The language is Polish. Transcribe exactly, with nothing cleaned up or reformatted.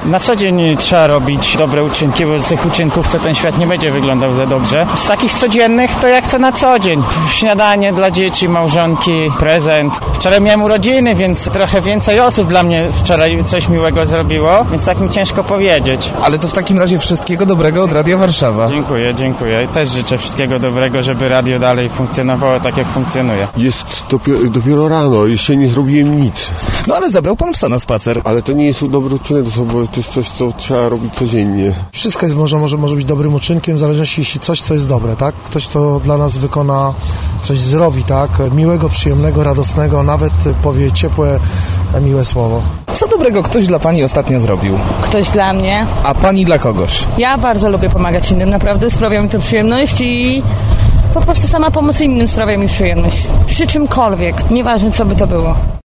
Na co dzień trzeba robić dobre uczynki, bo z tych uczynków to ten świat nie będzie wyglądał za dobrze. Z takich codziennych to jak to na co dzień. Śniadanie dla dzieci, małżonki, prezent. Wczoraj miałem urodziny, więc trochę więcej osób dla mnie wczoraj coś miłego zrobiło, więc tak mi ciężko powiedzieć. Ale to w takim razie wszystkiego dobrego od Radia Warszawa. Dziękuję, dziękuję. Też życzę wszystkiego dobrego, żeby radio dalej funkcjonowało tak, jak funkcjonuje. Jest dopiero, dopiero rano, jeszcze nie zrobiłem nic. No ale zabrał pan psa na spacer. Ale to nie jest dobry uczynek, bo to jest coś, co trzeba robić codziennie. Wszystko jest, może, może, może być dobrym uczynkiem, w zależności jeśli coś, co jest dobre, tak? Ktoś to dla nas wykona, coś zrobi, tak? Miłego, przyjemnego, radosnego, nawet powie ciepłe, miłe słowo. Co dobrego ktoś dla pani ostatnio zrobił? Ktoś dla mnie. A pani dla kogoś? Ja bardzo lubię pomagać innym, naprawdę sprawia mi to przyjemność i po prostu sama pomoc innym sprawia mi przyjemność. Przy czymkolwiek, nieważne co by to było.